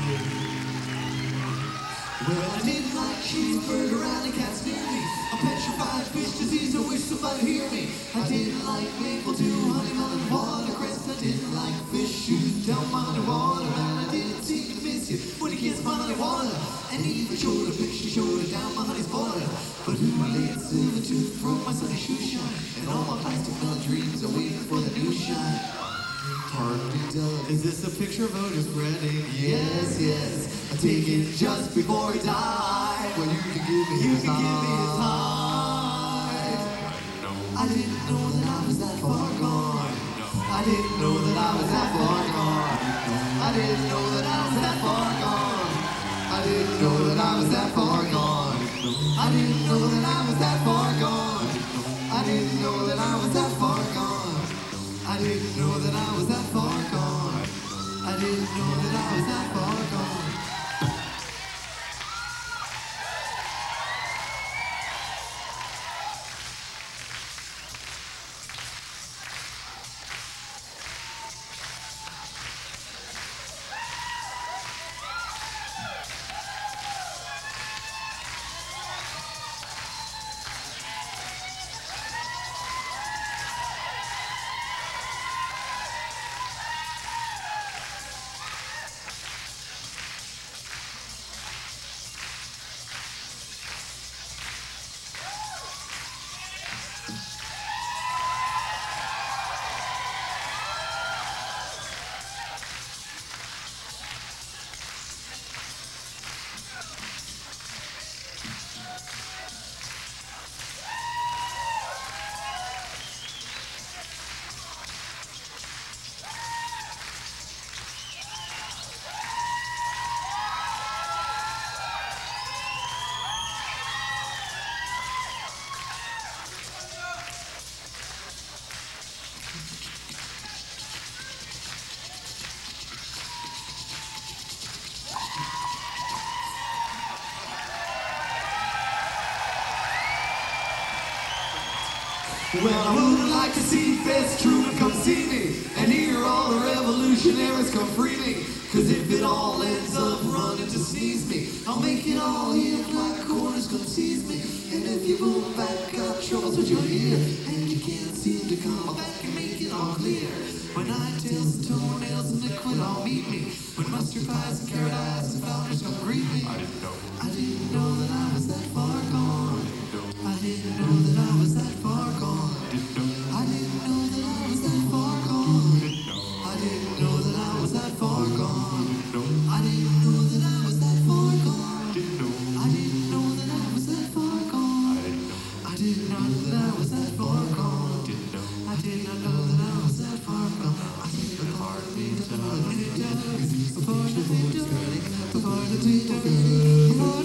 Well, I didn't like cheeseburger and the cats near me. A petrified fish disease, I wish somebody hear me. I didn't like maple to honey melon watercress. I didn't like fish shoes down my underwater. And I didn't seem to miss you when you kissed my honey water. And even showed a picture, showed it down my honey's border. But who laid silver tooth from my sunny shoe shine? And all my plastic melon dreams are waiting for the new shine. Pardon me, Doug. Is this a picture of Otis Redding? Yes, yes. I take it just before he died. Well, you can give me his heart. I didn't know that I was that far gone. I didn't know that I was that far gone. I didn't know that I was that far gone. I didn't know that I was that far gone. I didn't know that I was that far gone. I didn't know that I was that far gone. I didn't know that I was that far gone. I didn't know that I was that far gone. Well, I would like to see Fest Truman come see me and hear all the revolutionaries come free me. Cause if it all ends up running to sneeze me, I'll make it all here like corners come seize me. And if you move back, got troubles with your ear, and you can't seem to come back and make it all clear. When I tails and toenails and liquid all meet me, when mustard pies and carrot eyes and founders come greet me. I didn't know that I was that far gone. I didn't know that I was that far gone. I didn't know that I was that far gone. I didn't know that I was that far gone. I didn't know that I was that far gone. I didn't know that I was that far gone. I didn't know that I was that far gone. I did not know that I was that far gone. I think the part of me that I need to, the part of me that I need to, the part of me that I need to.